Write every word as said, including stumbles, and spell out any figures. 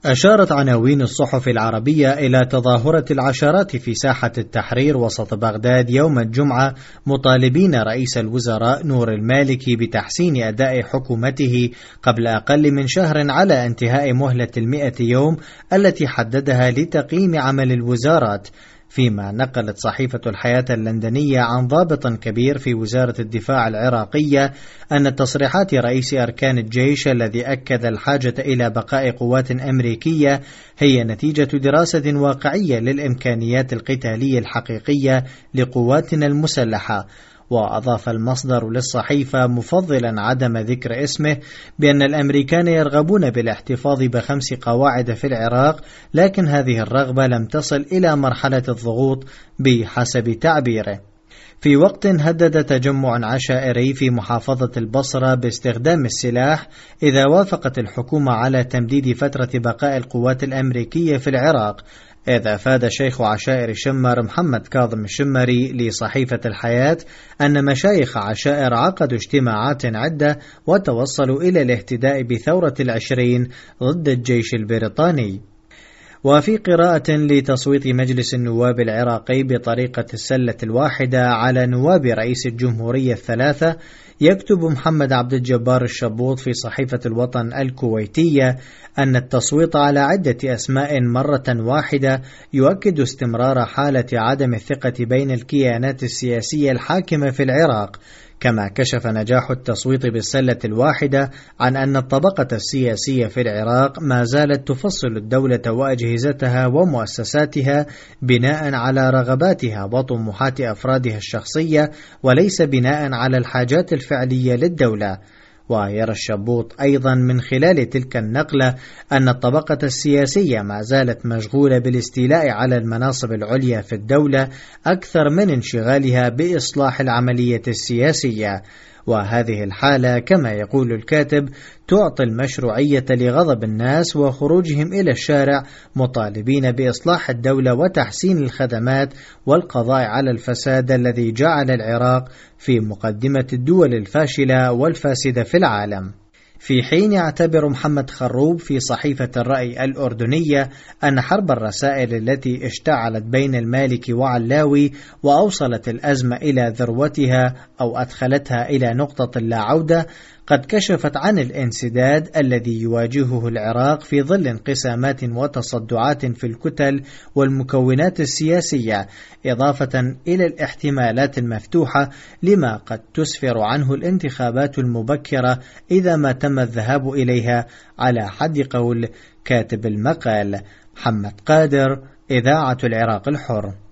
أشارت عناوين الصحف العربية إلى تظاهرة العشرات في ساحة التحرير وسط بغداد يوم الجمعة، مطالبين رئيس الوزراء نور المالكي بتحسين أداء حكومته قبل أقل من شهر على انتهاء مهلة المئة يوم التي حددها لتقييم عمل الوزارات. فيما نقلت صحيفة الحياة اللندنية عن ضابط كبير في وزارة الدفاع العراقية أن تصريحات رئيس أركان الجيش الذي أكد الحاجة إلى بقاء قوات أمريكية هي نتيجة دراسة واقعية للإمكانيات القتالية الحقيقية لقواتنا المسلحة. وأضاف المصدر للصحيفة مفضلا عدم ذكر اسمه بأن الأمريكان يرغبون بالاحتفاظ بخمس قواعد في العراق، لكن هذه الرغبة لم تصل إلى مرحلة الضغوط بحسب تعبيره. في وقت هدد تجمع عشائري في محافظة البصرة باستخدام السلاح إذا وافقت الحكومة على تمديد فترة بقاء القوات الأمريكية في العراق، إذ أفاد شيخ عشائر شمر محمد كاظم الشمري لصحيفة الحياة أن مشايخ عشائر عقدوا اجتماعات عدة وتوصلوا إلى الاهتداء بثورة العشرين ضد الجيش البريطاني. وفي قراءة لتصويت مجلس النواب العراقي بطريقة السلة الواحدة على نواب رئيس الجمهورية الثلاثة، يكتب محمد عبد الجبار الشبوط في صحيفة الوطن الكويتية أن التصويت على عدة أسماء مرة واحدة يؤكد استمرار حالة عدم الثقة بين الكيانات السياسية الحاكمة في العراق. كما كشف نجاح التصويت بالسلة الواحدة عن أن الطبقة السياسية في العراق ما زالت تفصل الدولة وأجهزتها ومؤسساتها بناء على رغباتها وطموحات أفرادها الشخصية، وليس بناء على الحاجات الفعلية للدولة. ويرى الشبوط أيضا من خلال تلك النقلة أن الطبقة السياسية ما زالت مشغولة بالاستيلاء على المناصب العليا في الدولة أكثر من انشغالها بإصلاح العملية السياسية، وهذه الحالة كما يقول الكاتب تعطي المشروعية لغضب الناس وخروجهم إلى الشارع مطالبين بإصلاح الدولة وتحسين الخدمات والقضاء على الفساد الذي جعل العراق في مقدمة الدول الفاشلة والفاسدة في العالم. في حين يعتبر محمد خروب في صحيفة الرأي الأردنية أن حرب الرسائل التي اشتعلت بين المالكي وعلاوي وأوصلت الأزمة إلى ذروتها أو أدخلتها إلى نقطة لا عودة قد كشفت عن الانسداد الذي يواجهه العراق في ظل انقسامات وتصدعات في الكتل والمكونات السياسية، إضافة إلى الاحتمالات المفتوحة لما قد تسفر عنه الانتخابات المبكرة إذا ما تم الذهاب إليها، على حد قول كاتب المقال محمد قادر، إذاعة العراق الحر.